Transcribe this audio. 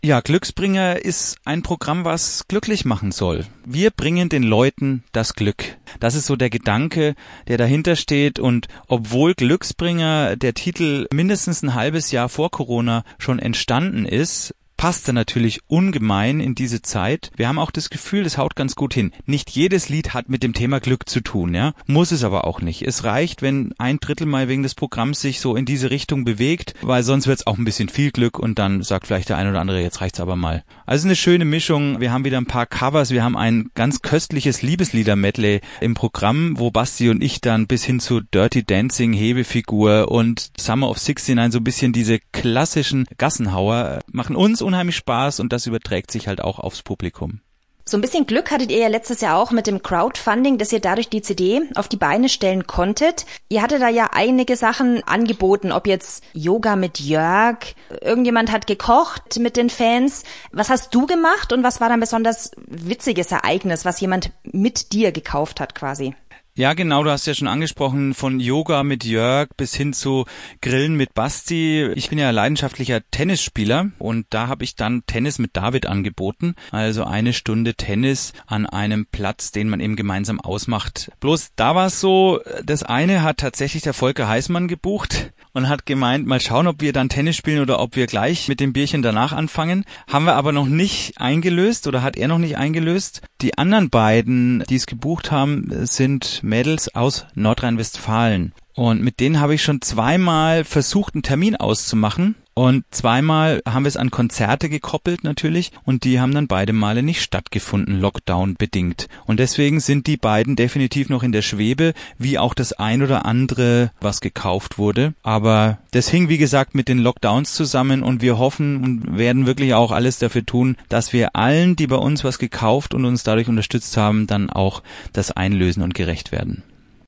Ja, Glücksbringer ist ein Programm, was glücklich machen soll. Wir bringen den Leuten das Glück. Das ist so der Gedanke, der dahinter steht. Und obwohl Glücksbringer der Titel mindestens ein halbes Jahr vor Corona schon entstanden ist, passte natürlich ungemein in diese Zeit. Wir haben auch das Gefühl, das haut ganz gut hin. Nicht jedes Lied hat mit dem Thema Glück zu tun, ja. Muss es aber auch nicht. Es reicht, wenn 1/3 mal wegen des Programms sich so in diese Richtung bewegt, weil sonst wird's auch ein bisschen viel Glück und dann sagt vielleicht der ein oder andere, jetzt reicht's aber mal. Also eine schöne Mischung. Wir haben wieder ein paar Covers. Wir haben ein ganz köstliches Liebeslieder-Medley im Programm, wo Basti und ich dann bis hin zu Dirty Dancing, Hebefigur und Summer of 69 so ein bisschen diese klassischen Gassenhauer machen uns unheimlich Spaß und das überträgt sich halt auch aufs Publikum. So ein bisschen Glück hattet ihr ja letztes Jahr auch mit dem Crowdfunding, dass ihr dadurch die CD auf die Beine stellen konntet. Ihr hattet da ja einige Sachen angeboten, ob jetzt Yoga mit Jörg, irgendjemand hat gekocht mit den Fans. Was hast du gemacht und was war dann besonders witziges Ereignis, was jemand mit dir gekauft hat quasi? Ja, genau, du hast ja schon angesprochen, von Yoga mit Jörg bis hin zu Grillen mit Basti. Ich bin ja leidenschaftlicher Tennisspieler und da habe ich dann Tennis mit David angeboten. Also 1 Stunde Tennis an einem Platz, den man eben gemeinsam ausmacht. Bloß da war es so, das eine hat tatsächlich der Volker Heißmann gebucht und hat gemeint, mal schauen, ob wir dann Tennis spielen oder ob wir gleich mit dem Bierchen danach anfangen. Haben wir aber noch nicht eingelöst oder hat er noch nicht eingelöst. Die anderen beiden, die es gebucht haben, sind Mädels aus Nordrhein-Westfalen. Und mit denen habe ich schon 2-mal versucht, einen Termin auszumachen. Und 2-mal haben wir es an Konzerte gekoppelt natürlich und die haben dann beide Male nicht stattgefunden, Lockdown bedingt. Und deswegen sind die beiden definitiv noch in der Schwebe, wie auch das ein oder andere, was gekauft wurde. Aber das hing, wie gesagt, mit den Lockdowns zusammen und wir hoffen und werden wirklich auch alles dafür tun, dass wir allen, die bei uns was gekauft und uns dadurch unterstützt haben, dann auch das einlösen und gerecht werden.